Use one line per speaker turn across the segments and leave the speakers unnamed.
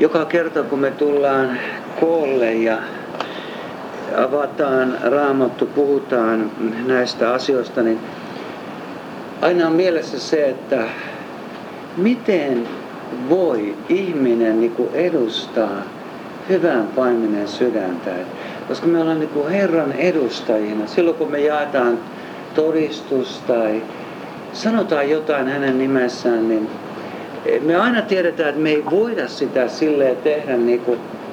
Joka kerta kun me tullaan koolle ja avataan Raamattu, puhutaan näistä asioista, niin aina on mielessä se, että miten voi ihminen edustaa hyvän paimenen sydäntä. Koska me ollaan Herran edustajina. Silloin kun me jaetaan todistus tai sanotaan jotain hänen nimessään, niin me aina tiedetään, että me ei voida sitä silleen tehdä niin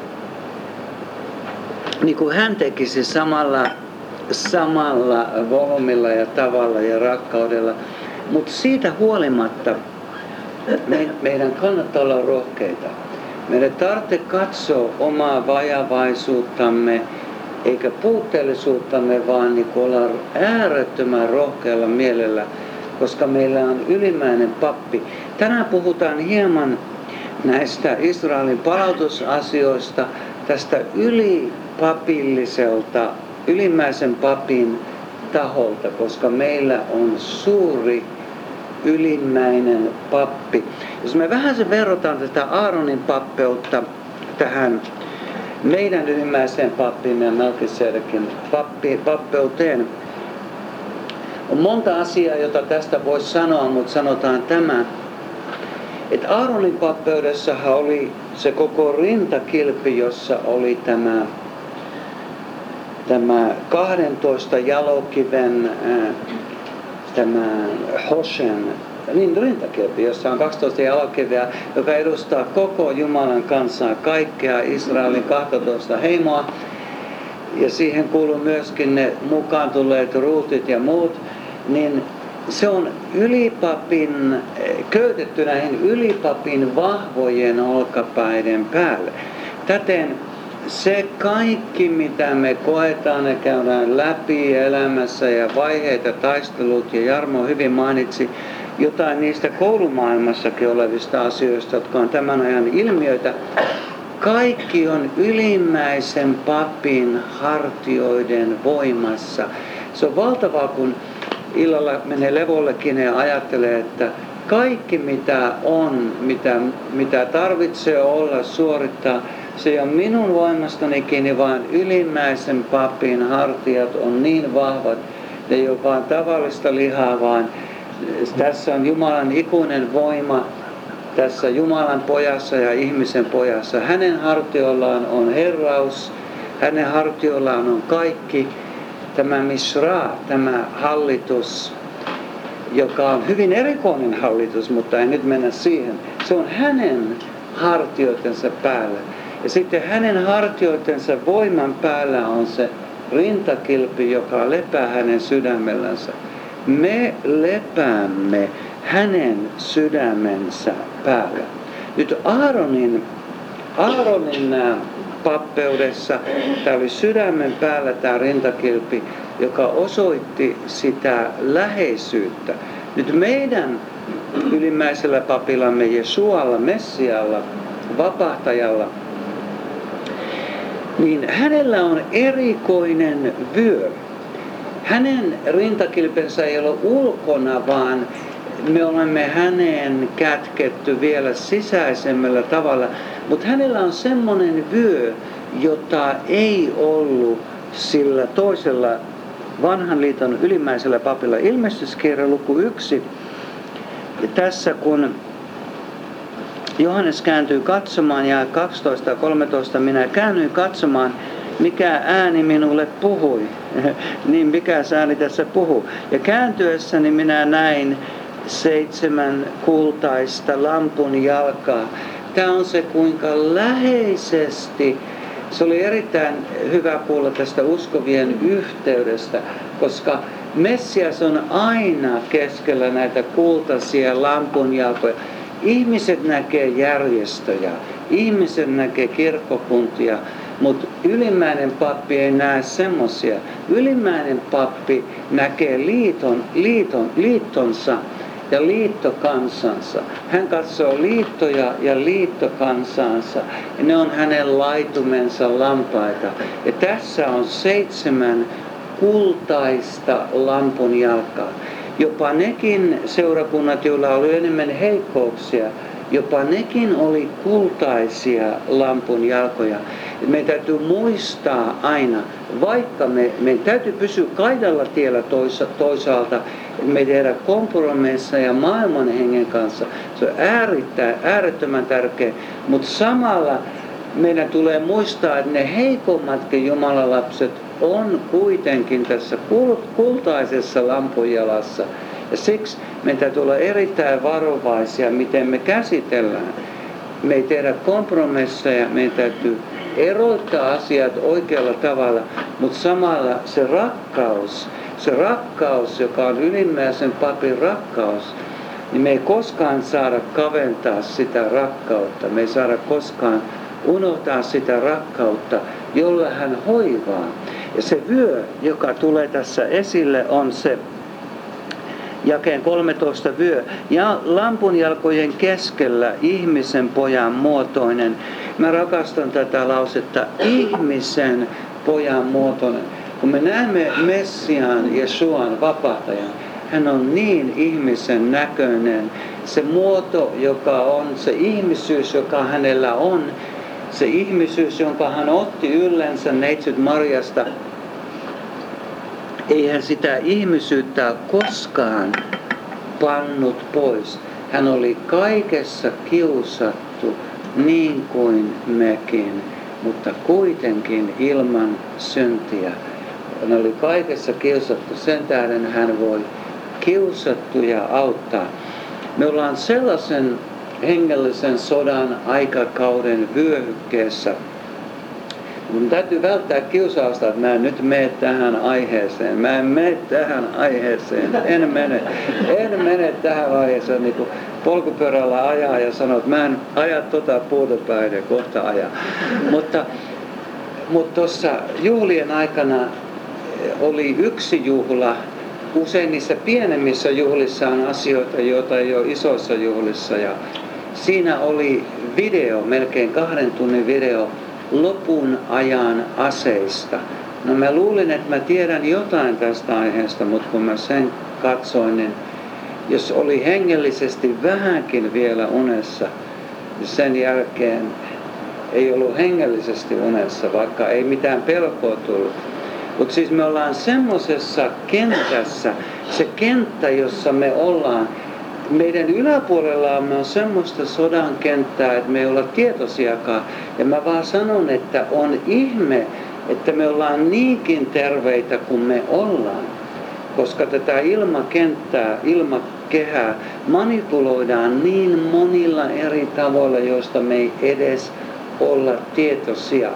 kuin hän tekisi samalla volyymilla ja tavalla ja rakkaudella. Mutta siitä huolimatta meidän kannattaa olla rohkeita. Meidän tarvitsee katsoa omaa vajavaisuuttamme eikä puutteellisuuttamme, vaan olla äärettömän rohkealla mielellä, koska meillä on ylimmäinen pappi. Tänään puhutaan hieman näistä Israelin palautusasioista, tästä ylipapilliselta, ylimmäisen papin taholta, koska meillä on suuri ylimmäinen pappi. Jos me vähän sen verrataan tätä Aaronin pappeutta tähän meidän ylimmäiseen pappiin ja Melkisedekin pappeuteen, on monta asiaa, jota tästä voisi sanoa, mutta sanotaan tämä, että Aaronin pappeudessahan oli se koko rintakilpi, jossa oli tämä 12 jalokiven tämä Hoshen rintakilpi, jossa on 12 jalokiveä, joka edustaa koko Jumalan kansaa, kaikkea Israelin 12 heimoa. Ja siihen kuuluu myöskin ne mukaan tulleet ruutit ja muut, niin se on ylipapin, köytetty näihin ylipapin vahvojen olkapäiden päälle. Täten se kaikki, mitä me koetaan ja käydään läpi elämässä ja vaiheet ja taistelut, ja Jarmo hyvin mainitsi jotain niistä koulumaailmassakin olevista asioista, jotka on tämän ajan ilmiöitä, kaikki on ylimmäisen papin hartioiden voimassa. Se on valtavaa, kun illalla menee levollekin ja ajattelee, että kaikki mitä on, mitä tarvitsee olla, suorittaa, se ei ole minun voimastani kiinni, vaan ylimmäisen papin hartiat on niin vahvat, ne ei ole vain tavallista lihaa, vaan tässä on Jumalan ikuinen voima, tässä Jumalan pojassa ja ihmisen pojassa. Hänen hartioillaan on herraus, hänen hartioillaan on kaikki. Tämä Mishra, tämä hallitus, joka on hyvin erikoinen hallitus, mutta ei nyt mennä siihen. Se on hänen hartioitensa päällä. Ja sitten hänen hartioitensa voiman päällä on se rintakilpi, joka lepää hänen sydämellänsä. Me lepäämme hänen sydämensä päällä. Nyt Aaronin pappeudessa tämä oli sydämen päällä tämä rintakilpi, joka osoitti sitä läheisyyttä. Nyt meidän ylimmäisellä papillamme Jesualla, Messialla, vapahtajalla, niin hänellä on erikoinen vyö. Hänen rintakilpensä ei ole ulkona, vaan me olemme häneen kätketty vielä sisäisemmällä tavalla. Mutta hänellä on semmoinen vyö, jota ei ollut sillä toisella vanhan liiton ylimmäisellä papilla. Ilmestyskirja luku 1. Ja tässä kun Johannes kääntyy katsomaan ja 12 ja 13, minä käännyin katsomaan, mikä ääni minulle puhui. Niin mikä ääni tässä puhuu. Ja kääntyessäni minä näin 7 kultaista lampun jalkaa. Tämä on se, kuinka läheisesti. Se oli erittäin hyvä kuulla tästä uskovien yhteydestä, koska Messias on aina keskellä näitä kultaisia lampunjalkoja. Ihmiset näkee järjestöjä, ihmiset näkee kirkkokuntia, mutta ylimmäinen pappi ei näe semmoisia. Ylimmäinen pappi näkee liittonsa ja liittokansansa. Hän katsoo liittoja ja liittokansansa. Ja ne on hänen laitumensa lampaita. Ja tässä on 7 kultaista lampunjalkaa. Jopa nekin seurakunnat, joilla oli enemmän heikkouksia, jopa nekin oli kultaisia lampun jalkoja. Meidän täytyy muistaa aina, vaikka meidän täytyy pysyä kaidalla tiellä toisaalta, me tehdään kompromisseja maailman hengen kanssa. Se on äärettömän tärkeä, mutta samalla meidän tulee muistaa, että ne heikommatkin Jumalan lapset on kuitenkin tässä kultaisessa lampunjalassa. Ja siksi meidän täytyy olla erittäin varovaisia, miten me käsitellään. Me ei tehdä kompromisseja, meidän täytyy erottaa asiat oikealla tavalla, mutta samalla se rakkaus, joka on ylimmäisen papin rakkaus, niin me ei koskaan saada kaventaa sitä rakkautta. Me ei saada koskaan unohtaa sitä rakkautta, jolla hän hoivaa. Ja se vyö, joka tulee tässä esille, on se jakeen 13 vyö. Ja lampunjalkojen keskellä ihmisen pojan muotoinen. Mä rakastan tätä lausetta, ihmisen pojan muotoinen. Kun me näemme Messiaan, Jesuan, vapahtajan, hän on niin ihmisen näköinen. Se muoto, joka on, se ihmisyys, joka hänellä on, se ihmisyys, jonka hän otti yllensä neitsyt Marjasta, eihän sitä ihmisyyttä koskaan pannut pois. Hän oli kaikessa kiusattu niin kuin mekin, mutta kuitenkin ilman syntiä. Hän oli kaikessa kiusattu, sen tähden hän voi kiusattuja auttaa. Me ollaan sellaisen hengellisen sodan aikakauden vyöhykkeessä. Mun täytyy välttää kiusausta, että mä en nyt mene tähän aiheeseen. Mä en mene tähän aiheeseen. En mene tähän aiheeseen. Niin kuin polkupyörällä ajaa ja sanoo, että mä en aja puuta päin ja kohta ajaa. Mutta tuossa juhlien aikana oli yksi juhla. Usein niissä pienemmissä juhlissa on asioita, joita ei ole isoissa juhlissa. Ja siinä oli video, melkein 2 tunnin video, lopun ajan aseista. No mä luulin, että mä tiedän jotain tästä aiheesta, mutta kun mä sen katsoin, niin jos oli hengellisesti vähänkin vielä unessa, niin sen jälkeen ei ollut hengellisesti unessa, vaikka ei mitään pelkoa tullut. Mutta siis me ollaan semmoisessa kentässä, se kenttä, jossa me ollaan, meidän yläpuolellamme on semmoista sodan kenttää, että me ei olla tietoisiakaan. Ja mä vaan sanon, että on ihme, että me ollaan niinkin terveitä kuin me ollaan. Koska tätä ilmakenttää, ilmakehää manipuloidaan niin monilla eri tavoilla, joista me ei edes olla tietoisia.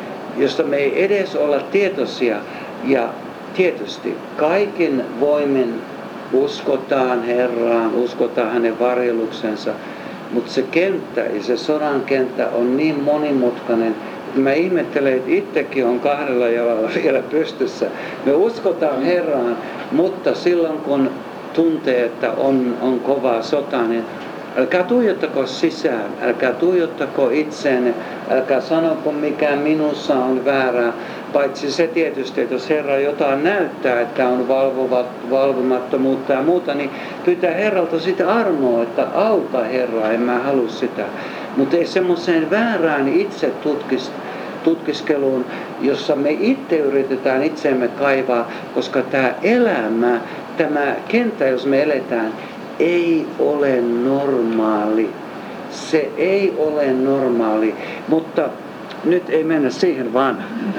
Ja tietysti kaikin voimin uskotaan Herraan, uskotaan hänen varjeluksensa, mutta se kenttä ja se sodan kenttä on niin monimutkainen, että mä ihmettelen, että itsekin on 2 jalalla vielä pystyssä. Me uskotaan Herraan, mutta silloin kun tuntee, että on kovaa sota, niin älkää tuijottako sisään, älkää tuijottako itseenne, älkää sanoko mikä minussa on väärää. Paitsi se tietysti, että jos Herra jotain näyttää, että on valvomattomuutta ja muuta, niin pyytää Herralta sitä armoa, että auta Herra, en mä halua sitä. Mutta ei semmoiseen väärään itse tutkiskeluun, jossa me itse yritetään itseemme kaivaa, koska tämä elämä, tämä kenttä, jos me eletään, ei ole normaali. Se ei ole normaali, mutta nyt ei mennä siihen vaan.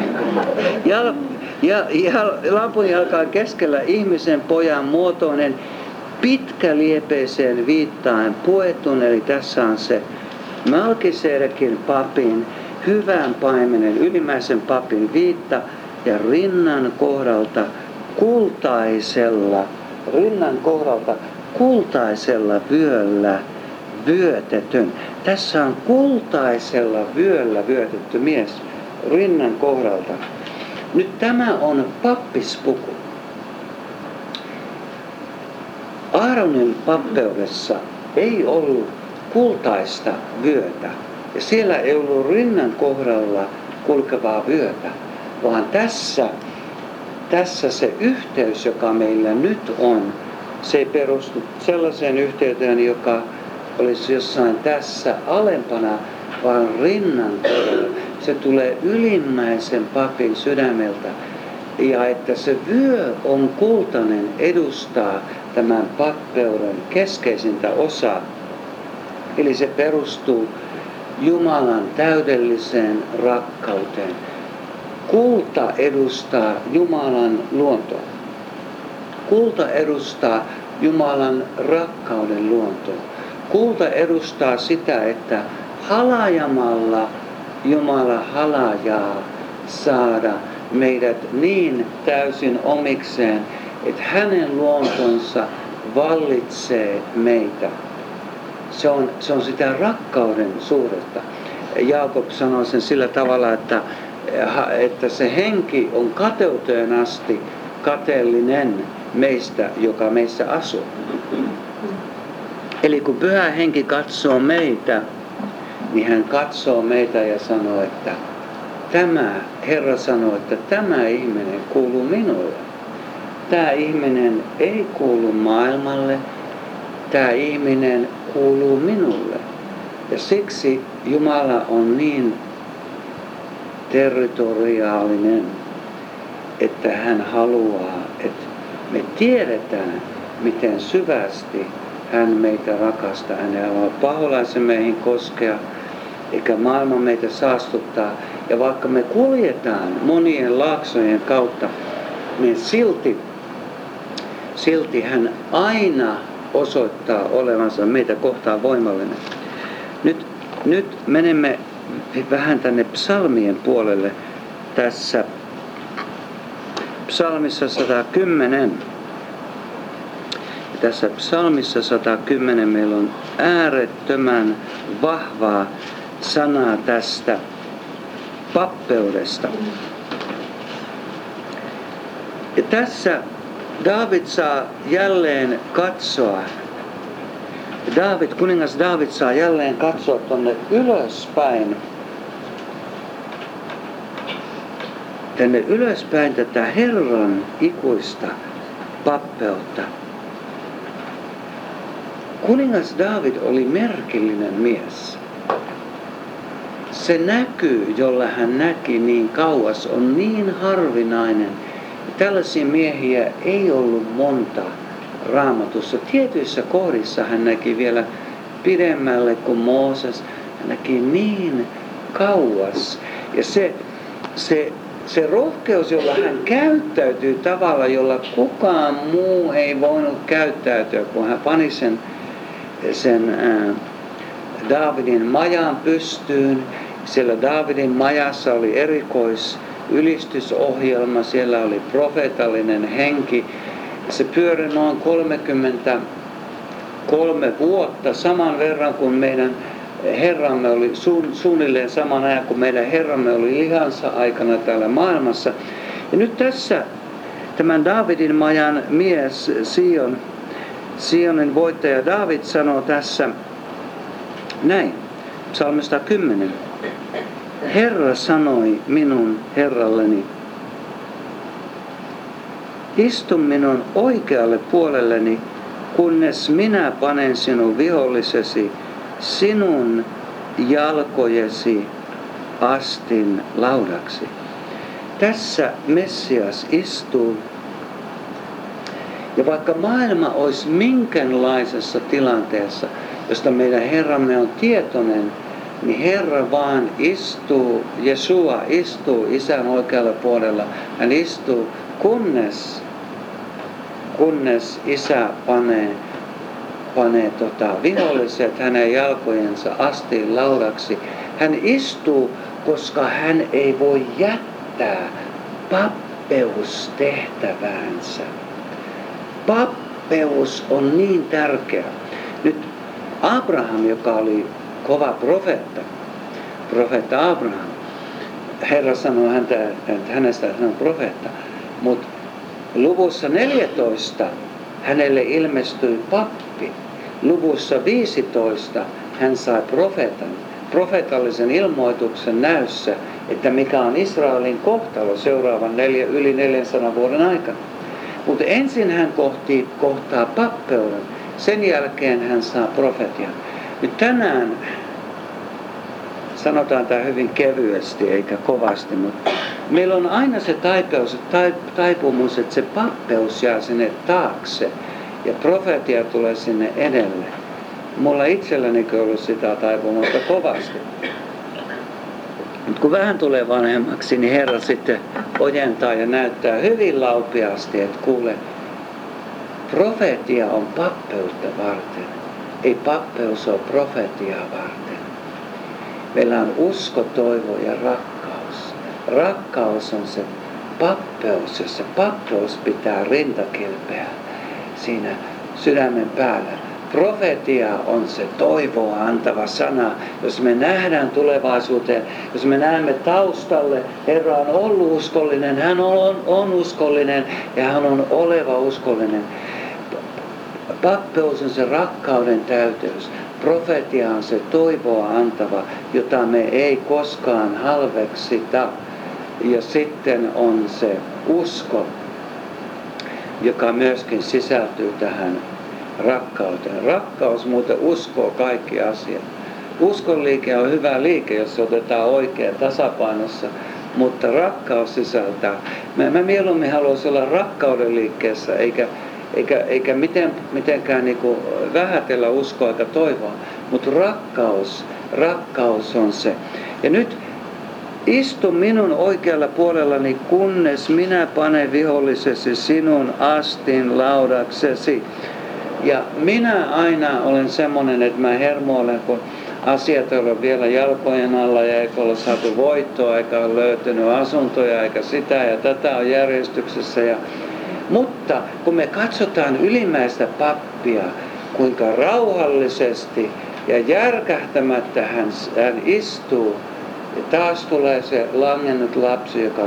Ja lampunjalkaan keskellä ihmisen pojan muotoinen pitkäliepeiseen viittaan puetun, eli tässä on se Malkisedekin papin, hyvän paimenen, ylimmäisen papin viitta ja rinnan kohdalta kultaisella vyöllä vyötetyn. Tässä on kultaisella vyöllä vyötetty mies rinnan kohdalta. Nyt tämä on pappispuku. Aaronin pappeudessa ei ollut kultaista vyötä. Ja siellä ei ollut rinnan kohdalla kulkevaa vyötä, vaan tässä se yhteys, joka meillä nyt on, se ei perustu sellaiseen yhteyteen, joka olisi jossain tässä alempana, vaan rinnan todella. Se tulee ylimmäisen papin sydämeltä. Ja että se vyö on kultainen, edustaa tämän pappeuden keskeisintä osaa. Eli se perustuu Jumalan täydelliseen rakkauteen. Kulta edustaa Jumalan luontoa. Kulta edustaa Jumalan rakkauden luontoa. Kulta edustaa sitä, että halajamalla Jumala halajaa saada meidät niin täysin omikseen, että hänen luontonsa vallitsee meitä. Se on sitä rakkauden suuretta. Jaakob sanoi sen sillä tavalla, että se henki on kateuteen asti kateellinen meistä, joka meissä asuu. Eli kun Pyhä Henki katsoo meitä, niin hän katsoo meitä ja sanoo, että Herra sanoo, että tämä ihminen kuuluu minulle. Tämä ihminen ei kuulu maailmalle, tämä ihminen kuuluu minulle. Ja siksi Jumala on niin territoriaalinen, että hän haluaa, että me tiedetään, miten syvästi hän meitä rakastaa. Hän ei halua paholaisen meihin koskea, eikä maailma meitä saastuttaa. Ja vaikka me kuljetaan monien laaksojen kautta, niin silti hän aina osoittaa olevansa meitä kohtaan voimallinen. Nyt menemme vähän tänne psalmien puolelle tässä psalmissa 110. Ja tässä psalmissa 110 meillä on äärettömän vahvaa sanaa tästä pappeudesta. Ja tässä Daavid saa jälleen katsoa. Kuningas Daavid saa jälleen katsoa tuonne ylöspäin. Tänne ylöspäin tätä Herran ikuista pappeutta. Kuningas Daavid oli merkillinen mies. Se näky, jolla hän näki niin kauas, on niin harvinainen. Tällaisia miehiä ei ollut monta Raamatussa. Tietyissä kohdissa hän näki vielä pidemmälle kuin Mooses. Hän näki niin kauas. Ja se rohkeus, jolla hän käyttäytyy tavalla, jolla kukaan muu ei voinut käyttäytyä, kun hän pani sen Daavidin majan pystyyn. Siellä Daavidin majassa oli ylistysohjelma, siellä oli profeetallinen henki. Se pyöri noin 33 vuotta, saman verran kuin meidän Herramme oli, suunnilleen saman ajan kuin meidän Herramme oli lihansa aikana täällä maailmassa. Ja nyt tässä tämän Daavidin majan mies, Sionin voittaja Daavid sanoo tässä näin, psalmista 10. Herra sanoi minun Herralleni, istu minun oikealle puolelleni, kunnes minä panen sinun vihollisesi sinun jalkojesi astin laudaksi. Tässä Messias istuu. Ja vaikka maailma olisi minkälaisessa tilanteessa, josta meidän Herramme on tietoinen, niin Herra vaan istuu, Jesua istuu Isän oikealla puolella. Hän istuu, kunnes Isä panee viholliset hänen jalkojensa astiin laudaksi. Hän istuu, koska hän ei voi jättää pappeustehtäväänsä. Pappeus on niin tärkeä. Nyt Abraham, joka oli kova profeetta Abraham, Herra sanoi hänestä, että hän on profeetta, mutta luvussa 14 hänelle ilmestyi pappi. Luvussa 15 hän sai profeetallisen ilmoituksen näyssä, että mikä on Israelin kohtalo seuraavan yli 400 vuoden aikana. Mutta ensin hän kohtaa pappeuden, sen jälkeen hän saa profetian. Nyt tänään sanotaan tämä hyvin kevyesti eikä kovasti, mutta meillä on aina se taipumus, että se pappeus jää sinne taakse ja profetia tulee sinne edelle. Mulla itselläni on ollut sitä taipumusta kovasti. Mutta kun vähän tulee vanhemmaksi, niin Herra sitten ojentaa ja näyttää hyvin laupiasti, että kuule, profetia on pappeutta varten. Ei pappeus ole profetiaa varten. Meillä on usko, toivo ja rakkaus. Rakkaus on se pappeus, jos se pappeus pitää rintakilpeä siinä sydämen päällä. Profetia on se toivoa antava sana. Jos me nähdään tulevaisuuteen, jos me näemme taustalle, Herra on ollut uskollinen, hän on uskollinen ja hän on oleva uskollinen. Pappeus on se rakkauden täyteys. Profetia on se toivoa antava, jota me ei koskaan halveksita. Ja sitten on se usko, joka myöskin sisältyy tähän rakkauteen. Rakkaus muuten uskoo kaikki asiat. Uskon liike on hyvä liike, jos se otetaan oikein tasapainossa, mutta rakkaus sisältää. Mä mieluummin haluaisin olla rakkauden liikkeessä, eikä mitenkään niinku vähätellä uskoa eikä toivoa, mutta rakkaus on se. Ja nyt istu minun oikealla puolellani, kunnes minä panen vihollisesi sinun astin laudaksesi. Ja minä aina olen semmoinen, että mä hermoilen, kun asiat on vielä jalkojen alla ja eikä ole saatu voittoa, eikä ole löytynyt asuntoja, eikä sitä ja tätä on järjestyksessä. Mutta kun me katsotaan ylimmäistä pappia, kuinka rauhallisesti ja järkähtämättä hän istuu, ja taas tulee se langennut lapsi, joka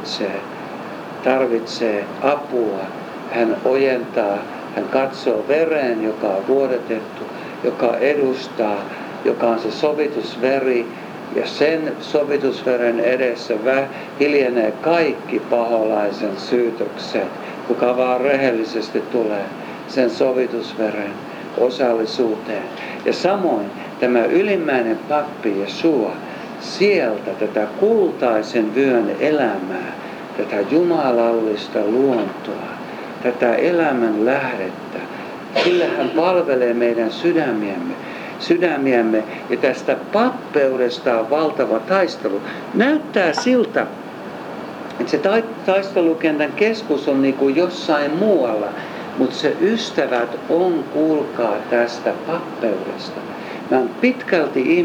tarvitsee apua. Hän ojentaa, hän katsoo vereen, joka on vuodatettu, joka edustaa, joka on se sovitusveri. Ja sen sovitusveren edessä hiljenee kaikki paholaisen syytökset, kuka vaan rehellisesti tulee sen sovitusveren osallisuuteen. Ja samoin tämä ylimmäinen pappi Jesua, sieltä tätä kultaisen vyön elämää, tätä jumalallista luontoa, tätä elämän lähdettä, sillä hän palvelee meidän sydämiämme ja tästä pappeudesta on valtava taistelu. Näyttää siltä, että se taistelukentän keskus on niin kuin jossain muualla, mutta se ystävät on, kuulkaa, tästä pappeudesta. Mä oon pitkälti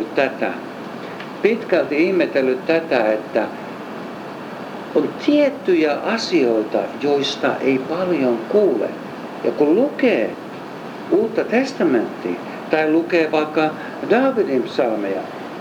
ihmetellyt tätä, että on tiettyjä asioita, joista ei paljon kuule. Ja kun lukee Uutta testamenttia, tai lukee vaikka Daavidin psalmeja,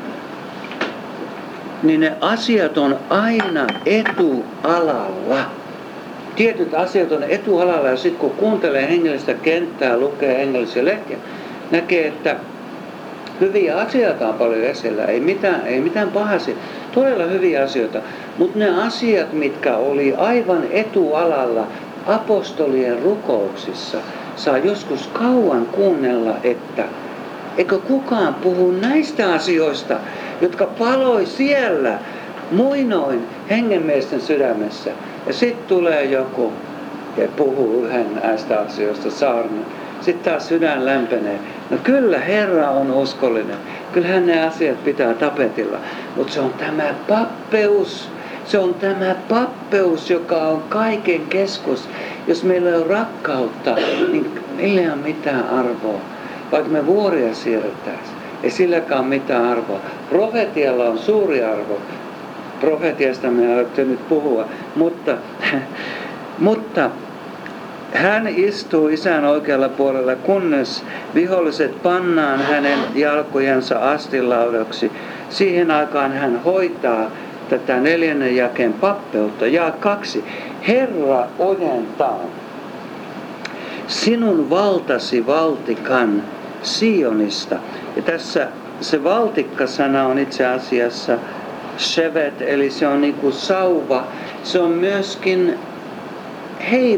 niin ne asiat on aina etualalla. Tietyt asiat on etualalla ja sitten kun kuuntelee hengellistä kenttää, lukee hengellisiä lehtiä, näkee, että hyviä asioita on paljon esillä, ei mitään pahasia, todella hyviä asioita. Mutta ne asiat, mitkä oli aivan etualalla apostolien rukouksissa, saa joskus kauan kuunnella, että eikö kukaan puhu näistä asioista, jotka paloi siellä muinoin hengenmiesten sydämessä. Ja sitten tulee joku ja puhuu yhden näistä asioista saarnan. Sitten taas sydän lämpenee. No kyllä Herra on uskollinen. Kyllähän ne asiat pitää tapetilla. Mutta se on tämä pappeus. Se on tämä pappeus, joka on kaiken keskus. Jos meillä ei ole rakkautta, niin niillä ei ole mitään arvoa. Vaikka me vuoria siirrettäisiin, ei silläkään mitään arvoa. Profetialla on suuri arvo. Profetiasta me aloitte nyt puhua. Mutta hän istuu Isän oikealla puolella, kunnes viholliset pannaan hänen jalkojensa astinlaudaksi. Siihen aikaan hän hoitaa tätä 4. jakeen pappeutta. Ja 2. Herra ojentaa sinun valtasi valtikan Sionista. Ja tässä se valtikka-sana on itse asiassa shevet, eli se on niin kuin sauva. Se on myöskin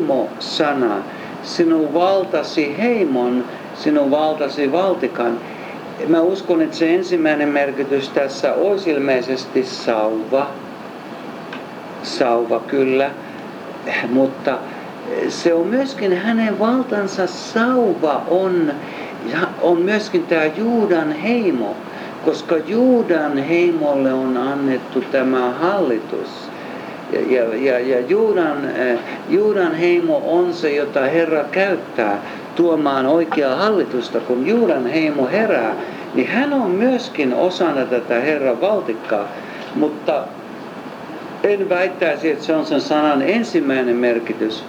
heimo-sana. Sinun valtasi heimon, sinun valtasi valtikan. Mä uskon, että se ensimmäinen merkitys tässä olisi ilmeisesti sauva kyllä, mutta se on myöskin hänen valtansa sauva on myöskin tämä Juudan heimo, koska Juudan heimolle on annettu tämä hallitus. Ja Juudan heimo on se, jota Herra käyttää tuomaan oikeaa hallitusta. Kun Juudan heimo herää, niin hän on myöskin osana tätä Herran valtikkaa. Mutta en väittäisi, että se on sen sanan ensimmäinen merkitys.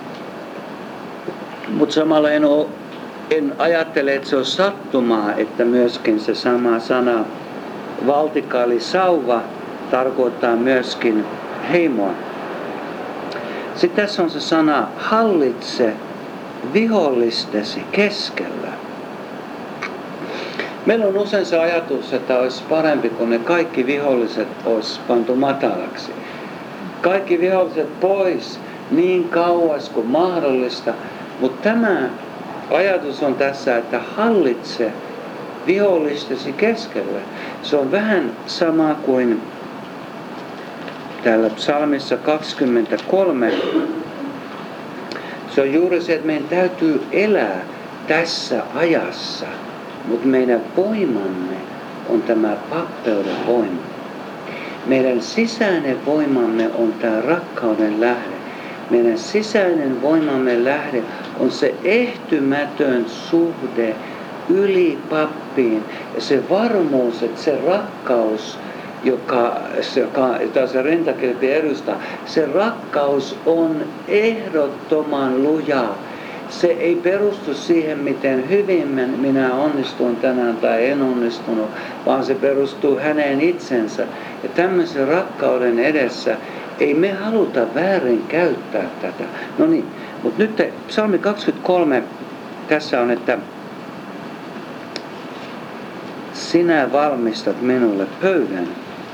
Mutta samalla en ajattele, että se on sattumaa, että myöskin se sama sana valtikka eli sauva tarkoittaa myöskin heimoa. Sitten tässä on se sana hallitse vihollistesi keskellä. Meillä on usein se ajatus, että olisi parempi, kun ne kaikki viholliset olisi pantu matalaksi. Kaikki viholliset pois niin kauas kuin mahdollista. Mutta tämä ajatus on tässä, että hallitse vihollistesi keskellä. Se on vähän sama kuin täällä psalmissa 23. Se on juuri se, että meidän täytyy elää tässä ajassa, mutta meidän voimamme on tämä pappeuden voima. Meidän sisäinen voimamme on tämä rakkauden lähde. Meidän sisäinen voimamme lähde on se ehtymätön suhde yli pappiin ja se varmuus, että se rakkaus, jota se rintakilpi edustaa, se rakkaus on ehdottoman lujaa. Se ei perustu siihen, miten hyvin minä onnistun tänään tai en onnistunut, vaan se perustuu häneen itsensä. Ja tämmöisen rakkauden edessä ei me haluta väärin käyttää tätä. No niin, mutta nyt psalmi 23, tässä on, että sinä valmistat minulle pöydän.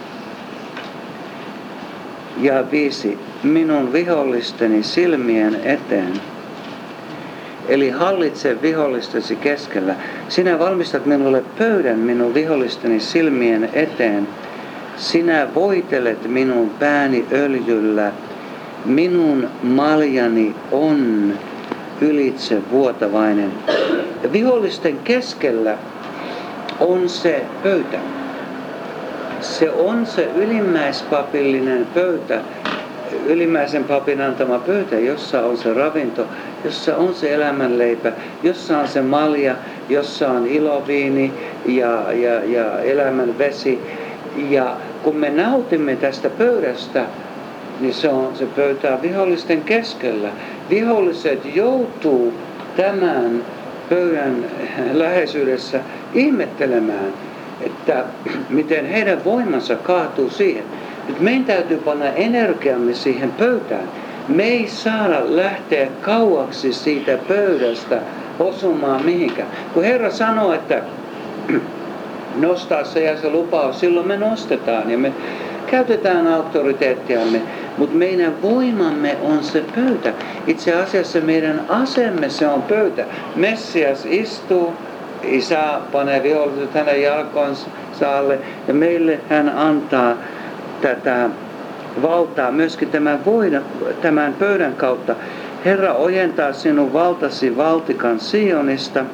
Ja 5, minun vihollisteni silmien eteen. Eli hallitse vihollistesi keskellä. Sinä valmistat minulle pöydän minun vihollisteni silmien eteen. Sinä voitelet minun pääni öljyllä. Minun maljani on ylitse vuotavainen. Vihollisten keskellä on se pöytä. Se on se ylimmäispapillinen pöytä, ylimmäisen papin antama pöytä, jossa on se ravinto, jossa on se elämänleipä, jossa on se malja, jossa on iloviini ja elämän vesi. Ja kun me nautimme tästä pöydästä, niin se pöytä on vihollisten keskellä. Viholliset joutuu tämän pöydän läheisyydessä ihmettelemään, että miten heidän voimansa kaatuu siihen. Nyt meidän täytyy panna energiamme siihen pöytään. Me ei saada lähteä kauaksi siitä pöydästä osumaan mihinkään. Kun Herra sanoo, että nostaa se ja se lupaus, silloin me nostetaan ja me käytetään auktoriteettiamme, mutta meidän voimamme on se pöytä. Itse asiassa meidän asemme se on pöytä. Messias istuu, Isä panee viholliset hänen jalkoinsa alle ja meille hän antaa tätä valtaa myöskin tämän pöydän kautta. Herra ojentaa sinun valtasi valtikan Sionista.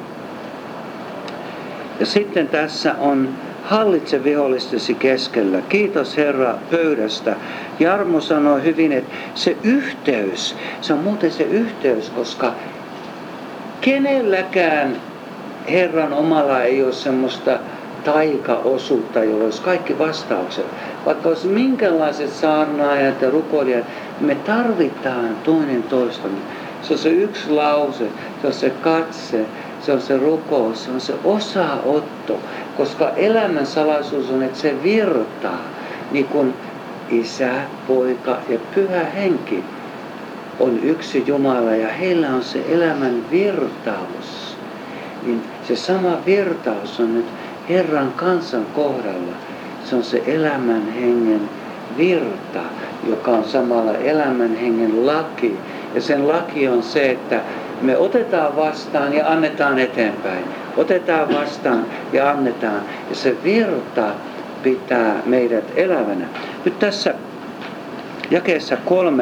Ja sitten tässä on hallitse vihollistesi keskellä. Kiitos Herra pöydästä. Jarmo sanoi hyvin, että se yhteys, se on muuten se yhteys, koska kenelläkään Herran omalla ei ole semmoista taikaosuutta, jolla olisi kaikki vastaukset. Vaikka olisi minkälaiset saarnaajat ja rukoilijat, me tarvitaan toinen toistamme. Se on se yksi lause, se on se katse, se on se rukous, se on se osaotto. Koska elämän salaisuus on, että se virtaa, niin kuin Isä, Poika ja Pyhä Henki on yksi Jumala ja heillä on se elämän virtaus. Niin se sama virtaus on nyt Herran kansan kohdalla. Se on se elämän hengen virta, joka on samalla elämän hengen laki. Ja sen laki on se, että me otetaan vastaan ja annetaan eteenpäin. otetaan vastaan ja annetaan. Ja se virta pitää meidät elävänä. Nyt tässä jakeessa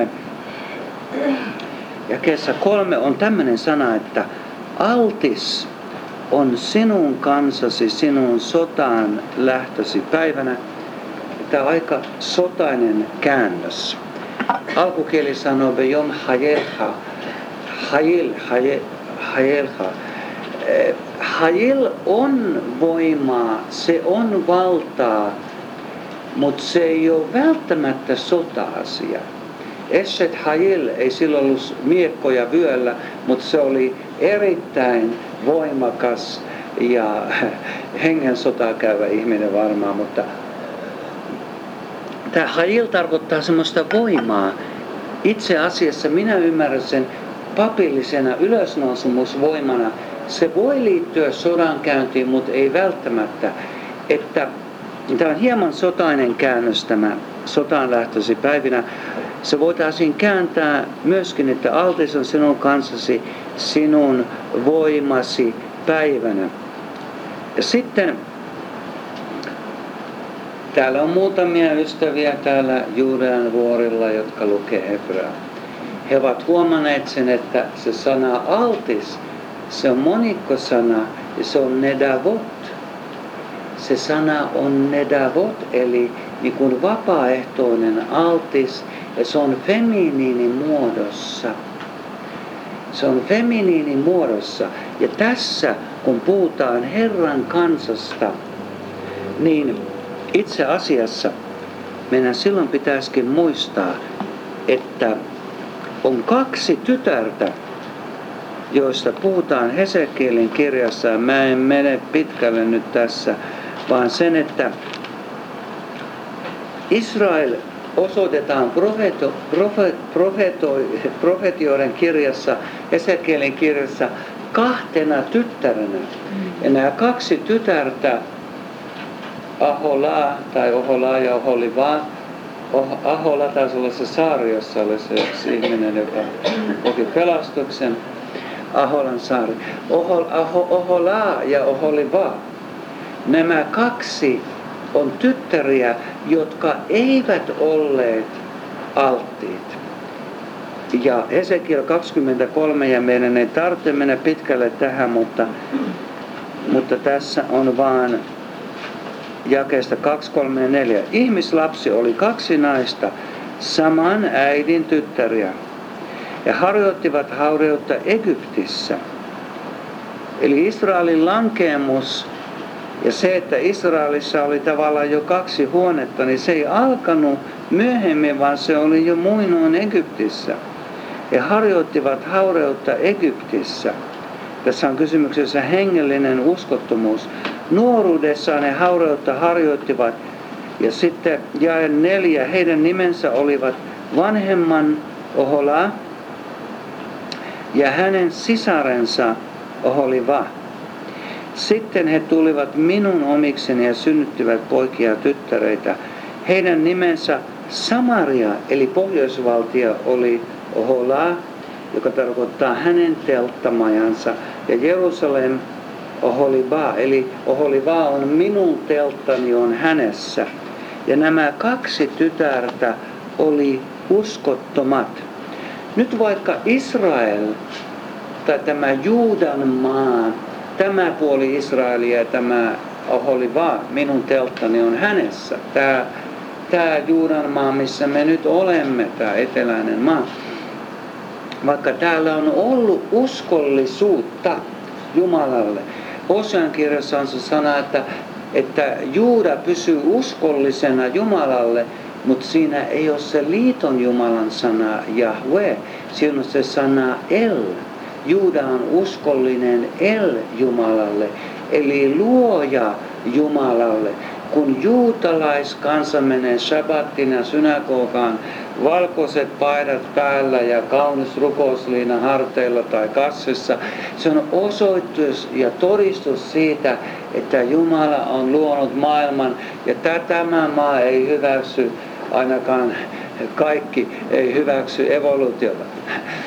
3 on tämmöinen sana, että altis on sinun kansasi sinun sotaan lähtösi päivänä. Tämä on aika sotainen käännös. Alkukieli sanoo bejom hayelha. Hayelha. Hayel on voimaa, se on valtaa, mutta se ei ole välttämättä sota-asia. Eshet Hayel ei silloin ollut miekkoja vyöllä, mutta se oli erittäin voimakas ja hengen sotaa käyvä ihminen varmaan, mutta tämä Hayel tarkoittaa semmoista voimaa. Itse asiassa minä ymmärrän sen papillisena ylösnousemusvoimana. Se voi liittyä sodankäyntiin, mutta ei välttämättä. Että tämä on hieman sotainen käännös tämä sotaan lähtösi päivinä. Se voitaisiin kääntää myöskin, että altis on sinun kanssasi, sinun voimasi päivänä. Ja sitten täällä on muutamia ystäviä täällä Juudean vuorilla, jotka lukee hebreaa. He ovat huomanneet sen, että se sana altis, se on monikkosana ja se on nedavot. Se sana on nedavot, eli niin kuin vapaaehtoinen altis, ja se on feminiinimuodossa. Se on feminiinimuodossa. Ja tässä, kun puhutaan Herran kansasta, niin itse asiassa meidän silloin pitäisikin muistaa, että on 2 tytärtä, joista puhutaan Hesekielin kirjassa. Mä en mene pitkälle nyt tässä, vaan sen, että Israel osoitetaan profetioiden kirjassa, Hesekielin kirjassa 2 tyttärenä. Ja nämä 2 tytärtä, Ahola tai Ohola ja Oholiva. Ahola taisi olla se saari, jossa oli se ihminen, joka koki pelastuksen. Aholan saari. Ohola ja Oholiva. Nämä 2 on tyttäriä, jotka eivät olleet alttiit. Ja Hesekiel 23, ja meidän ei tarvitse mennä pitkälle tähän, mutta tässä on vaan jakeesta 2, 3 ja 4. Ihmislapsi oli 2 naista, saman äidin tyttäriä, ja harjoittivat haureutta Egyptissä. Eli Israelin lankeemus ja se, että Israelissa oli tavallaan jo 2 huonetta, niin se ei alkanut myöhemmin, vaan se oli jo muinoin Egyptissä. He harjoittivat haureutta Egyptissä. Tässä on kysymyksessä hengellinen uskottomuus. Nuoruudessaan he haureutta harjoittivat. Ja sitten jae 4, heidän nimensä olivat vanhemman Ohola ja hänen sisarensa Oholiva. Sitten he tulivat minun omikseni ja synnyttivät poikia ja tyttäreitä. Heidän nimensä Samaria, eli pohjoisvaltio, oli Ohola, joka tarkoittaa hänen telttamajansa. Ja Jerusalem Oholiva, eli Oholiva on minun telttani, on hänessä. Ja nämä 2 tytärtä oli uskottomat. Nyt vaikka Israel, tai tämä Juudan maa, tämä puoli Israelia ja tämä Oholiva, minun telttani, on hänessä. Tämä Juudan maa, missä me nyt olemme, tämä eteläinen maa. Vaikka täällä on ollut uskollisuutta Jumalalle. Hosean kirjassa on se sana, että Juuda pysyy uskollisena Jumalalle, mutta siinä ei ole se liiton Jumalan sana Jahve. Siinä on se sana El. Juuda on uskollinen El Jumalalle, eli luoja Jumalalle. Kun juutalaiskansa menee shabbattina synagogaan, valkoiset paidat päällä ja kaunis rukousliina harteilla tai kassissa, se on osoitus ja todistus siitä, että Jumala on luonut maailman ja tämä maa ei hyväksy, ainakaan kaikki ei hyväksy evoluutiota.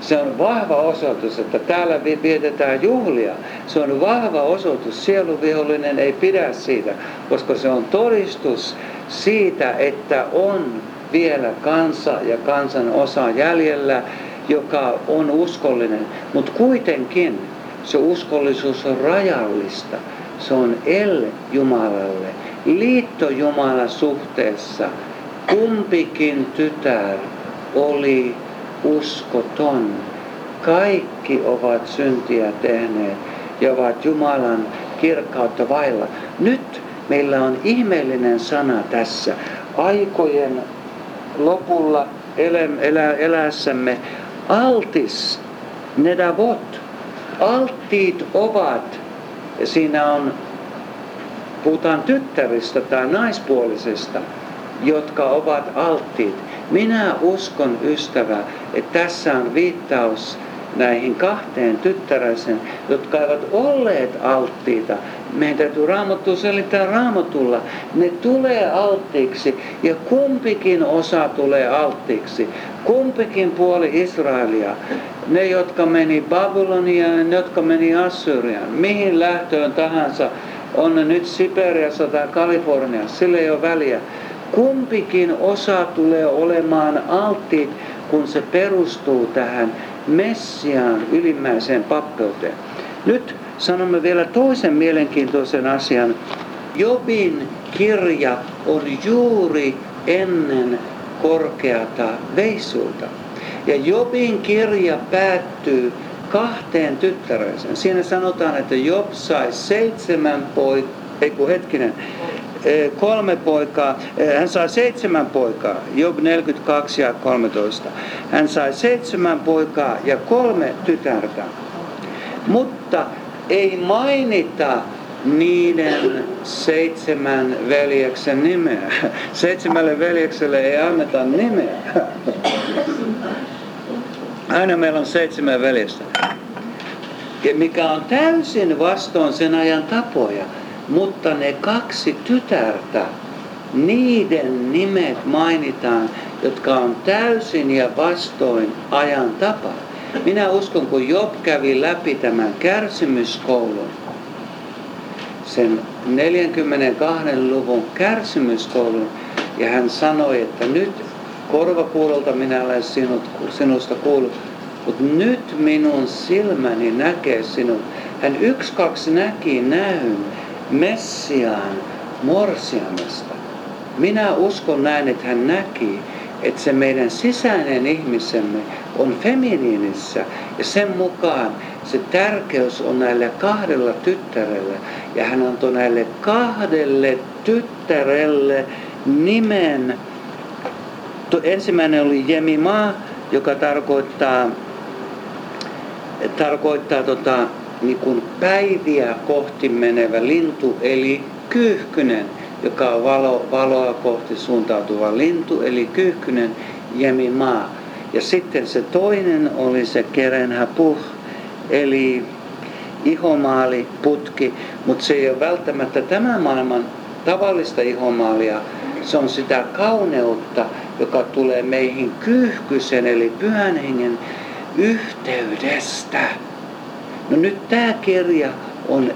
Se on vahva osoitus, että täällä vietetään juhlia. Se on vahva osoitus. Sieluvihollinen ei pidä siitä, koska se on todistus siitä, että on vielä kansa ja kansan osa jäljellä, joka on uskollinen. Mutta kuitenkin se uskollisuus on rajallista. Se on Jumalalle. Liitto Jumalan suhteessa. Kumpikin tytär oli uskoton. Kaikki ovat syntiä tehneet ja ovat Jumalan kirkkautta vailla. Nyt meillä on ihmeellinen sana tässä. Aikojen lopulla elässämme altis nedavot. Alttiit ovat, ja siinä on, puhutaan tyttäristä tai naispuolisesta, jotka ovat alttiit. Minä uskon, ystävä, että tässä on viittaus näihin kahteen tyttäräisen, jotka eivät olleet alttiita. Meidän täytyy Raamattua selittää Raamatulla. Ne tulee alttiiksi ja kumpikin osa tulee alttiiksi. Kumpikin puoli Israelia. Ne, jotka meni Babyloniaan ja ne, jotka meni Assyriaan. Mihin lähtöön tahansa, on ne nyt Siperiassa tai Kaliforniassa, sillä ei ole väliä. Kumpikin osa tulee olemaan alttiit, kun se perustuu tähän Messiaan ylimmäiseen pappeuteen. Nyt sanomme vielä toisen mielenkiintoisen asian. Jobin kirja on juuri ennen korkeata veisulta. Ja Jobin kirja päättyy 2 tyttäreeseen. Siinä sanotaan, että Job sai 3 poikaa. Hän sai 7 poikaa. Job 42 ja 13. Hän sai 7 poikaa ja 3 tytärtä. Mutta ei mainita niiden 7 veljeksen nimeä. 7 veljekselle ei anneta nimeä. Aina meillä on 7 veljestä. Mikä on täysin vastoin sen ajan tapoja. Mutta ne 2 tytärtä, niiden nimet mainitaan, jotka on täysin ja vastoin ajan tapaa. Minä uskon, kun Job kävi läpi tämän kärsimyskoulun, sen 42. luvun kärsimyskoulun, ja hän sanoi, että nyt korvakuulolta minä olen sinusta kuullut, mutta nyt minun silmäni näkee sinut. Hän 1-2 näki näyn Messiaan morsiamesta. Minä uskon näin, että hän näki, että se meidän sisäinen ihmisemme on feminiinissä ja sen mukaan se tärkeys on näille 2 tyttärelle. Ja hän antoi näille 2 tyttärelle nimen. Ensimmäinen oli Jemima, joka tarkoittaa niin kuin päiviä kohti menevä lintu, eli kyyhkynen, joka on valoa kohti suuntautuva lintu, eli kyyhkynen, Jemima. Ja sitten se toinen oli se Kerenhapuh, eli ihomaali, putki, mutta se ei ole välttämättä tämän maailman tavallista ihomaalia. Se on sitä kauneutta, joka tulee meihin kyyhkysen, eli pyhän hengen yhteydestä. No nyt tämä kirja on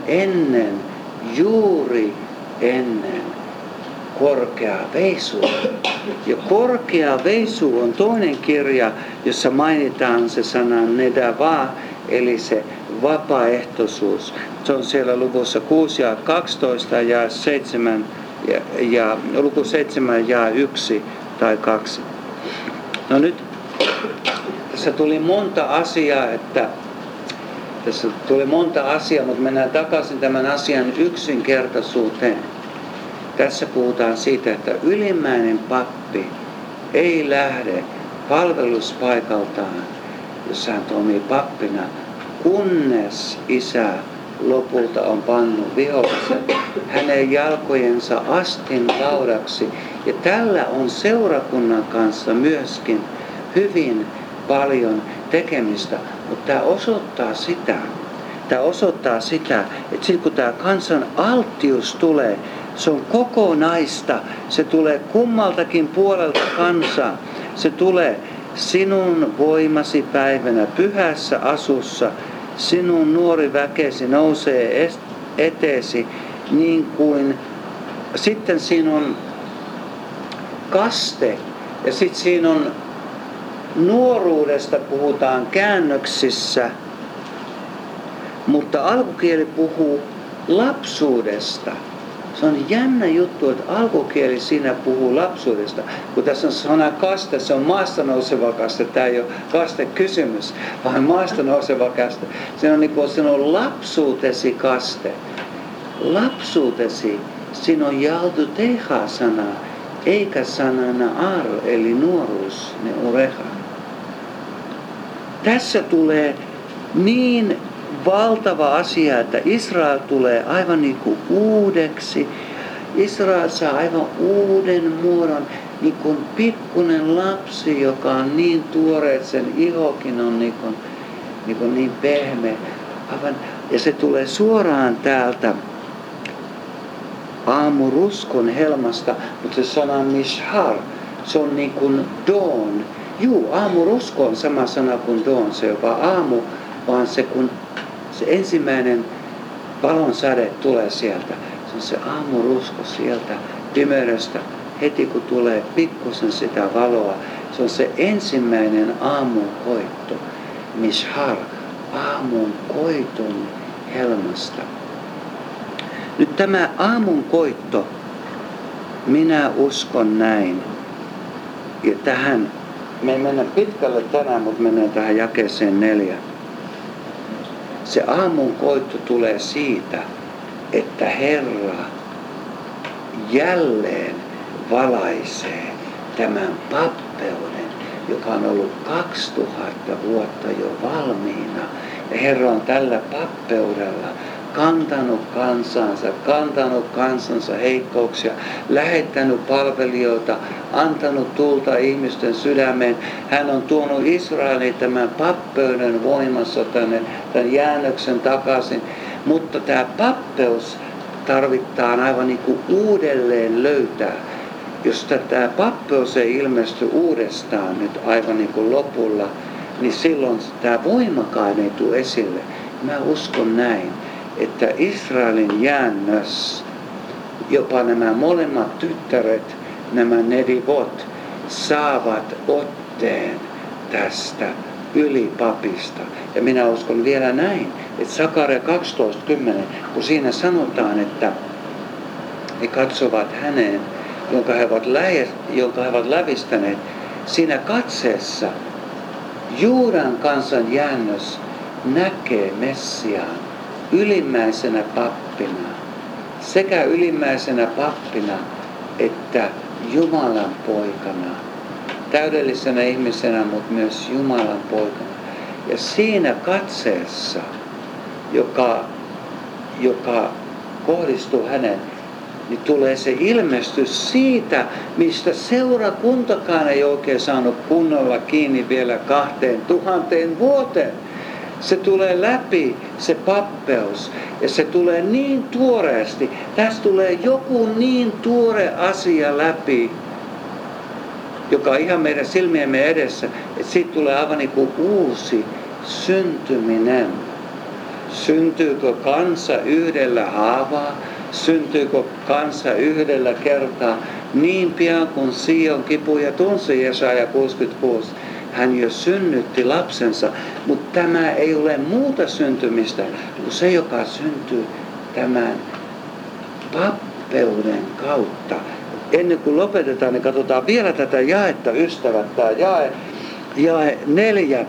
juuri ennen korkea veisua. Ja korkea veisu on toinen kirja, jossa mainitaan se sana nedava, eli se vapaaehtoisuus. Se on siellä luvussa 6 ja 12 ja 7 ja luku 7 ja 1 tai 2. No nyt tässä tuli monta asiaa, mutta mennään takaisin tämän asian yksinkertaisuuteen. Tässä puhutaan siitä, että ylimmäinen pappi ei lähde palveluspaikaltaan, jossa hän toimii pappina, kunnes Isä lopulta on pannut vihollisen hänen jalkojensa astin laudaksi. Ja tällä on seurakunnan kanssa myöskin hyvin paljon tekemistä, mutta tämä osoittaa sitä, että sitten kun tämä kansan alttius tulee, se on kokonaista, se tulee kummaltakin puolelta kansaa, se tulee sinun voimasi päivänä pyhässä asussa, sinun nuori väkesi nousee eteesi, niin kuin sitten siinä on kaste ja sitten siinä on nuoruudesta puhutaan käännöksissä, mutta alkukieli puhuu lapsuudesta. Se on jännä juttu, että alkukieli siinä puhuu lapsuudesta. Kun tässä on sana kaste, se on maasta nouseva kaste. Tämä ei ole kaste kysymys, vaan maasta nouseva kaste. Se on niin kuin sinun lapsuutesi kaste. Lapsuutesi, siinä on jaltu teha sana, eikä sanana ar, eli nuoruus, ne ureha. Tässä tulee niin valtava asia, että Israel tulee aivan niin kuin uudeksi. Israel saa aivan uuden muodon, niin kuin pikkunen lapsi, joka on niin tuore, että sen ihokin on niin pehmeä. Aivan, ja se tulee suoraan täältä aamuruskon helmasta, mutta se sana mishar, se on niin kuin dawn. Aamurusko on sama sana kuin dawn, se jopa aamu, vaan se kun se ensimmäinen valon säde tulee sieltä. Se on se aamurusko sieltä pimeydestä. Heti kun tulee pikkusen sitä valoa, se on se ensimmäinen aamun koitto. Mishar, aamun koiton helmasta. Nyt tämä aamun koitto, minä uskon näin. Ja tähän, me ei mennä pitkälle tänään, mutta mennään tähän jakeeseen 4. Se aamun koitto tulee siitä, että Herra jälleen valaisee tämän pappeuden, joka on ollut 2000 vuotta jo valmiina. Ja Herra on tällä pappeudella kantanut kansansa heikkouksia, lähettänyt palvelijoita, antanut tulta ihmisten sydämeen. Hän on tuonut Israelin tämän pappeuden voimassa tämän jäännöksen takaisin. Mutta tämä pappeus tarvitaan aivan niin kuin uudelleen löytää. Jos tämä pappeus ei ilmesty uudestaan nyt aivan niin kuin lopulla, niin silloin tämä voimakaan ei tule esille. Mä uskon näin, että Israelin jäännös, jopa nämä molemmat tyttäret, nämä nedivot, saavat otteen tästä ylipapista. Ja minä uskon vielä näin, että Sakaria 12:10, kun siinä sanotaan, että he katsovat häneen, jonka he ovat lävistäneet, siinä katseessa Juudan kansan jäännös näkee Messiaan ylimmäisenä pappina, sekä ylimmäisenä pappina että Jumalan poikana, täydellisenä ihmisenä, mutta myös Jumalan poikana. Ja siinä katseessa, joka kohdistuu häneen, niin tulee se ilmestys siitä, mistä seurakuntakaan ei oikein saanut kunnolla kiinni vielä 2000 vuoteen. Se tulee läpi, se pappeus, ja se tulee niin tuoreesti. Tässä tulee joku niin tuore asia läpi, joka on ihan meidän silmiemme edessä, että siitä tulee aivan niin kuin uusi syntyminen. Syntyykö kansa yhdellä haavaa? Syntyykö kansa yhdellä kertaa? Niin pian kuin Sion kipuja tunsi Jesaja 66. Hän jo synnytti lapsensa, mutta tämä ei ole muuta syntymistä kuin se, joka syntyy tämän pappeuden kautta. Ennen kuin lopetetaan, niin katsotaan vielä tätä jaetta, ystävät. Tämä jae 4.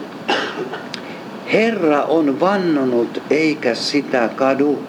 Herra on vannonut eikä sitä kadu.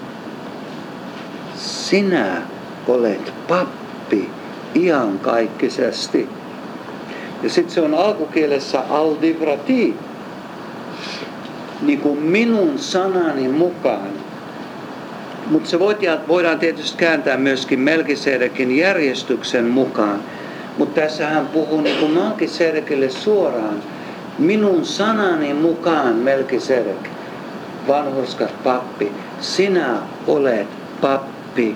Sinä olet pappi iankaikkisesti. Ja sitten se on alkukielessä aldivrati, niin kuin minun sanani mukaan. Mutta se voidaan tietysti kääntää myöskin Melkisedekin järjestyksen mukaan. Mutta tässä hän puhuu niin kuin Melkisedekille suoraan. Minun sanani mukaan, Melkisedek, vanhurskas pappi, sinä olet pappi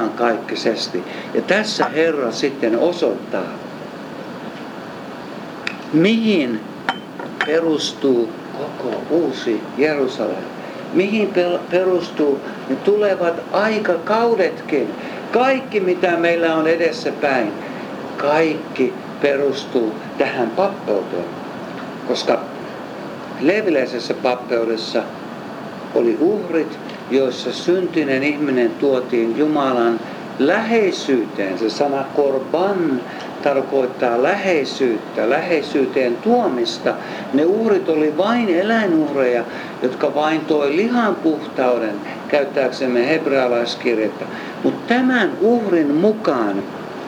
iankaikkisesti. Ja tässä Herra sitten osoittaa, mihin perustuu koko uusi Jerusalem. Mihin perustuu ne tulevat aikakaudetkin. Kaikki mitä meillä on edessäpäin, kaikki perustuu tähän pappeuteen. Koska leeviläisessä pappeudessa oli uhrit, joissa syntinen ihminen tuotiin Jumalan läheisyyteen. Se sana korban tarkoittaa läheisyyttä, läheisyyteen tuomista. Ne uhrit oli vain eläinuhreja, jotka vain toi lihan puhtauden, käyttääksemme hebrealaiskirjettä. Mutta tämän uhrin mukaan,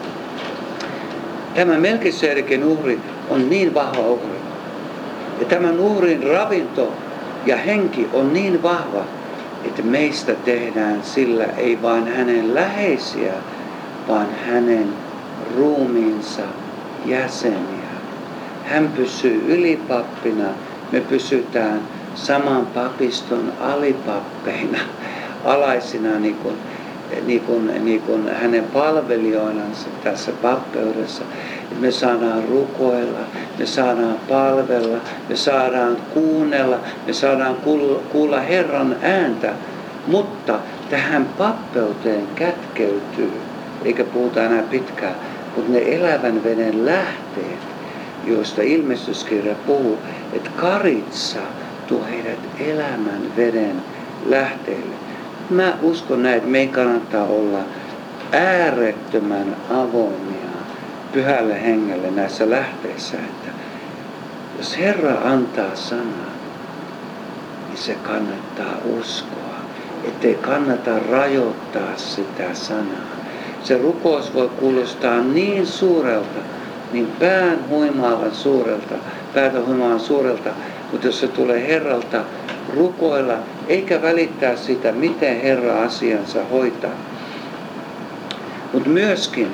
tämä Melkisedekin uhri on niin vahva uhri. Ja tämän uhrin ravinto ja henki on niin vahva, että meistä tehdään sillä ei vain hänen läheisiä, vaan hänen ruumiinsa jäseniä. Hän pysyy ylipappina, me pysytään saman papiston alipappeina, alaisina niin kuin hänen palvelijoinansa tässä pappeudessa. Me saadaan rukoilla, me saadaan palvella, me saadaan kuunnella, me saadaan kuulla Herran ääntä, mutta tähän pappeuteen kätkeytyy, eikä puhuta enää pitkään, mutta ne elävän veden lähteet, joista ilmestyskirja puhuu, että karitsa tuo heidät elämän veden lähteille. Mä uskon näin, että meidän kannattaa olla äärettömän avoimia pyhälle hengelle näissä lähteissä, että jos Herra antaa sanaa, niin se kannattaa uskoa, ettei kannata rajoittaa sitä sanaa. Se rukous voi kuulostaa niin suurelta, niin päätä huimaavan suurelta, mutta jos se tulee Herralta rukoilla, eikä välittää sitä, miten Herra asiansa hoitaa. Mutta myöskin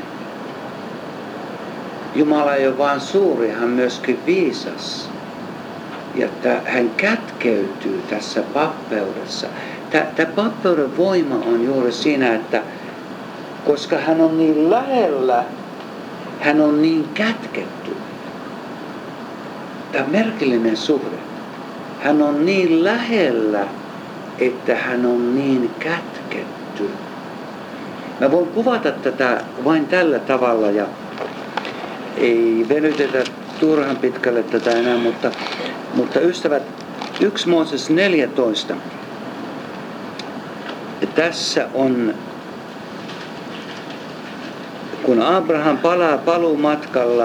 Jumala ei ole vain suuri, hän myöskin viisas. Ja hän kätkeytyy tässä pappeudessa. Tämä pappeuden voima on juuri siinä, että koska hän on niin lähellä, hän on niin kätketty. Tämä merkillinen suhde. Hän on niin lähellä, että hän on niin kätketty. Mä voin kuvata tätä vain tällä tavalla ja ei venytetä turhan pitkälle tätä enää, mutta ystävät, 1 Mooses 14. Ja tässä on, kun Abraham palaa paluumatkalla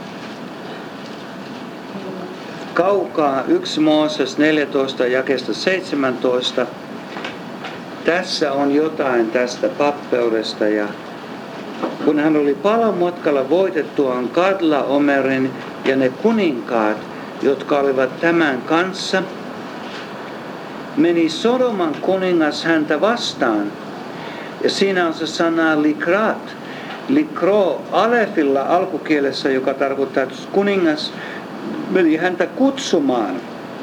kaukaa, 1 Mooses 14 jakeesta 17. Tässä on jotain tästä pappeudesta ja kun hän oli paluumatkalla voitettuaan Kadlaomerin ja ne kuninkaat, jotka olivat tämän kanssa, meni Sodoman kuningas häntä vastaan. Ja siinä on se sana likrat. Likro alefilla alkukielessä, joka tarkoittaa, että kuningas meni häntä kutsumaan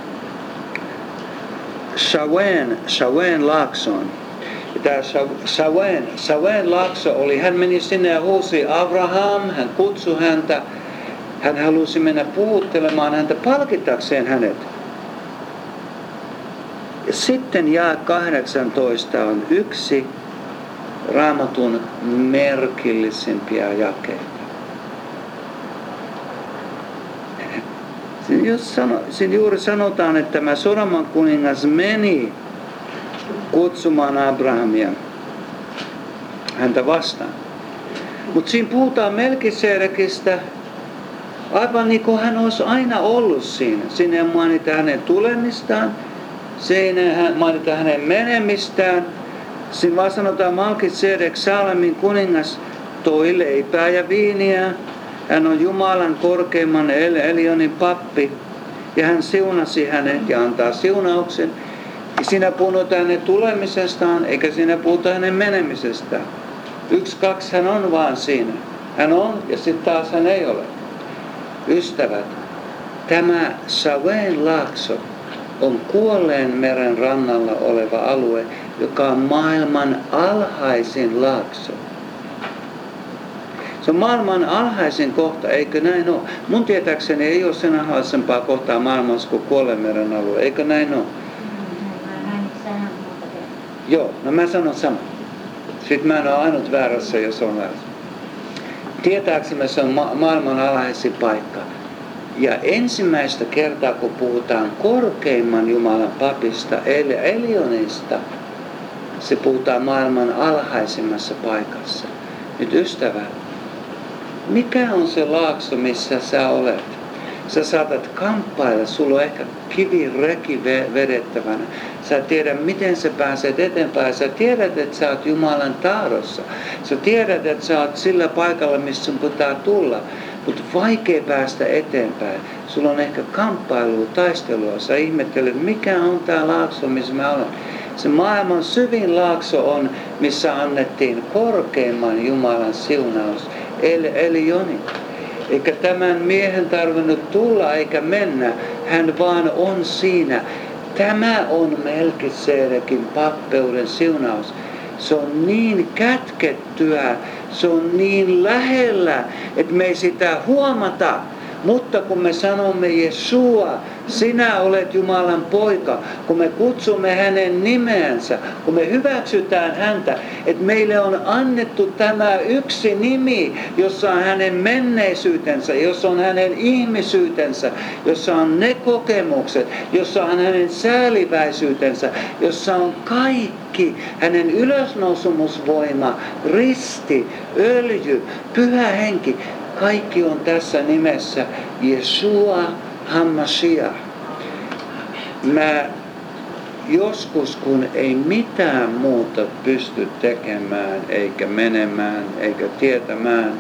Shawen laaksoon. Ja tämä Shawen laakso oli, hän meni sinne ja huusi Abraham, hän kutsui häntä. Hän halusi mennä puhuttelemaan häntä palkitakseen hänet. Ja sitten jae 18 on yksi Raamatun merkillisimpiä jakeita. Siinä juuri sanotaan, että tämä Sodoman kuningas meni kutsumaan Abrahamia häntä vastaan. Mutta siinä puhutaan Melkisedekistä aivan niin kuin hän olisi aina ollut siinä. Siinä mainitaan hänen tulemistaan, siinä mainitaan hänen menemistään. Siinä vaan sanotaan Melkisedek, Salemin kuningas, toi leipää ja viiniä. Hän on Jumalan korkeimman Elionin pappi ja hän siunasi hänet ja antaa siunauksen. Ja siinä puhutaan hänen tulemisestaan eikä siinä puhuta hänen menemisestään. 1-2 hän on vaan siinä. Hän on ja sitten taas hän ei ole. Ystävät, tämä Shawen laakso on Kuolleen meren rannalla oleva alue, joka on maailman alhaisin laakso. Se on maailman alhaisin kohta, eikö näin ole? Mun tietääkseni ei ole sen alhaisempaa kohtaa maailmassa kuin Kuolleanmeren alue, eikö näin ole? Joo, no mä sanon sama. Sitten mä en ole ainut väärässä, jos on väärässä. Tietääksemme se on maailman alhaisin paikka. Ja ensimmäistä kertaa, kun puhutaan korkeimman Jumalan papista, Elionista, se puhutaan maailman alhaisimmassa paikassa. Nyt ystävä, mikä on se laakso, missä sä olet? Sä saatat kamppailla, sulla on ehkä kivireki vedettävänä. Sä et tiedä, miten sä pääset eteenpäin. Sä tiedät, että sä oot Jumalan tahdossa. Sä tiedät, että sä oot sillä paikalla, missä sun pitää tulla. Mutta vaikea päästä eteenpäin. Sulla on ehkä kamppailua, taistelua. Sä ihmettelet, mikä on tää laakso, missä mä olen. Se maailman syvin laakso on, missä annettiin korkeimman Jumalan siunaus. Elioni. Eikä tämän miehen tarvinnut tulla eikä mennä. Hän vaan on siinä. Tämä on Melkisedekin pappeuden siunaus. Se on niin kätkettyä, se on niin lähellä, että me ei sitä huomata. Mutta kun me sanomme Jesua, sinä olet Jumalan poika, kun me kutsumme hänen nimeänsä, kun me hyväksytään häntä, että meille on annettu tämä yksi nimi, jossa on hänen menneisyytensä, jossa on hänen ihmisyytensä, jossa on ne kokemukset, jossa on hänen sääliväisyytensä, jossa on kaikki hänen ylösnousemusvoima, risti, öljy, pyhä henki. Kaikki on tässä nimessä Jesua HaMashiach. Mä joskus, kun ei mitään muuta pysty tekemään, eikä menemään, eikä tietämään,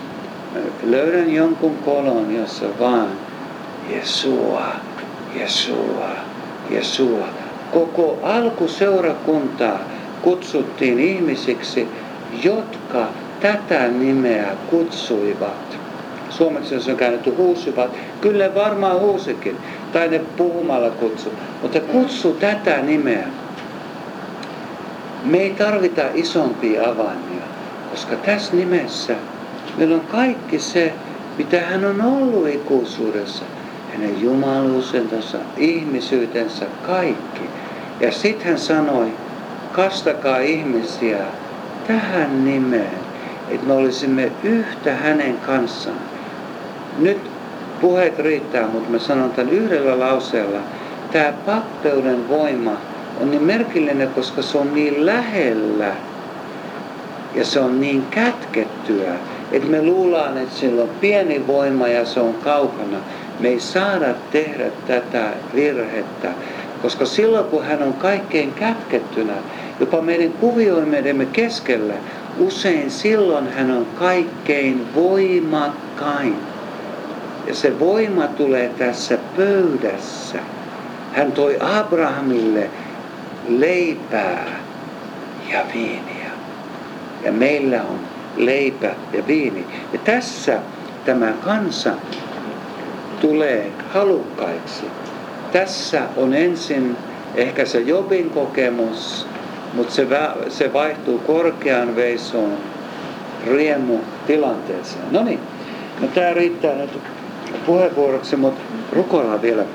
löydän jonkun kolon, jossa vaan Jesua, Jesua, Jesua. Koko alkuseurakuntaa kutsuttiin ihmisiksi, jotka tätä nimeä kutsuivat. Suomeksi se on käännetty huusivat. Kyllä ne varmaan huusikin. Tai ne puhumalla kutsu. Mutta kutsu tätä nimeä. Me ei tarvita isompia avaimia. Koska tässä nimessä meillä on kaikki se, mitä hän on ollut ikuisuudessa. Hänen jumaluutensa, ihmisyytensä, kaikki. Ja sitten hän sanoi, kastakaa ihmisiä tähän nimeen. Että me olisimme yhtä hänen kanssaan. Nyt puheet riittää, mutta mä sanon tämän yhdellä lauseella. Tämä pappeuden voima on niin merkillinen, koska se on niin lähellä ja se on niin kätkettyä, että me luullaan, että sillä on pieni voima ja se on kaukana. Me ei saada tehdä tätä virhettä, koska silloin kun hän on kaikkein kätkettynä, jopa meidän kuvioimidemme keskellä, usein silloin hän on kaikkein voimakkain. Ja se voima tulee tässä pöydässä. Hän toi Abrahamille leipää ja viiniä. Ja meillä on leipä ja viini. Ja tässä tämä kansa tulee halukkaiksi. Tässä on ensin ehkä se Jobin kokemus, mutta se vaihtuu korkean veisoon riemutilanteeseen. No niin, no tää riittää nyt puheenvuoroksi, mutta rukoillaan vielä.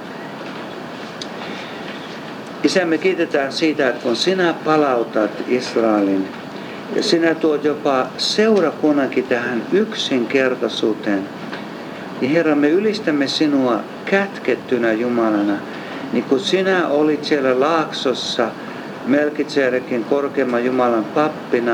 Isä, me kiitetään siitä, että kun sinä palautat Israelin ja sinä tuot jopa seurakunnankin tähän yksinkertaisuuteen, niin Herra, me ylistämme sinua kätkettynä Jumalana, niin kuin sinä olit siellä laaksossa Melkisedekin korkeimman Jumalan pappina,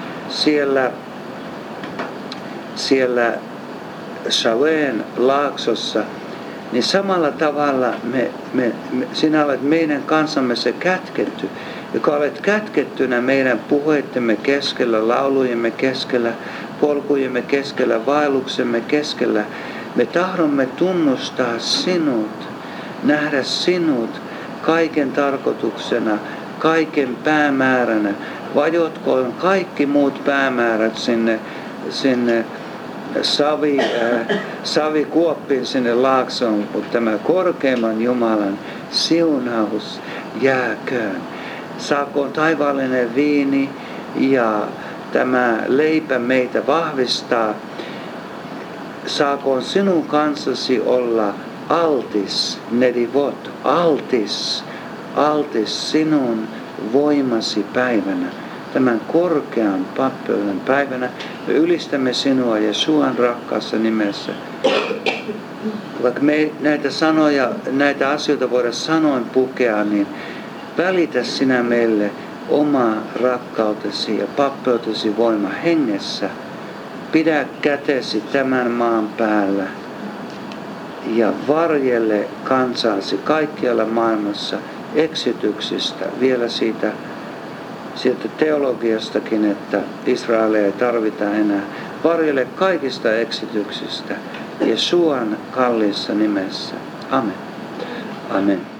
siellä Shawen laaksossa, niin samalla tavalla sinä olet meidän kanssamme se kätketty, joka olet kätkettynä meidän puheittemme keskellä, laulujemme keskellä, polkujemme keskellä, vaelluksemme keskellä. Me tahdomme tunnustaa sinut, nähdä sinut kaiken tarkoituksena, kaiken päämääränä. Vajotkoon kaikki muut päämäärät sinne savikuoppiin sinne laaksoon, mutta tämä korkeimman Jumalan siunaus jääköön. Saakoon taivaallinen viini ja tämä leipä meitä vahvistaa saakoon sinun kanssasi olla altis, nedivot, altis sinun voimasi päivänä, tämän korkean pappeuden päivänä. Me ylistämme sinua Jesuan rakkaassa nimessä. Vaikka me ei näitä sanoja, näitä asioita voida sanoin pukea, niin välitä sinä meille oma rakkautesi ja pappeutesi voima hengessä. Pidä kätesi tämän maan päällä ja varjelle kansaasi kaikkialla maailmassa eksityksistä, vielä siitä teologiastakin, että Israelia ei tarvita enää. Varjelle kaikista eksityksistä Jesuan kalliissa nimessä. Amen. Amen.